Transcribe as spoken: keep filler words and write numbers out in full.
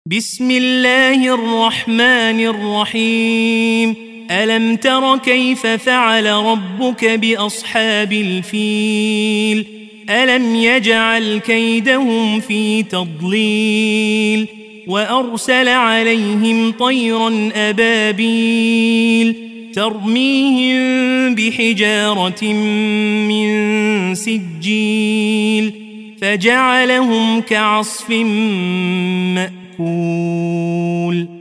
بسم الله الرحمن الرحيم ألم تر كيف فعل ربك بأصحاب الفيل ألم يجعل كيدهم في تضليل وأرسل عليهم طيرا أبابيل ترميهم بحجارة من سجيل فجعلهم كعصف مأكول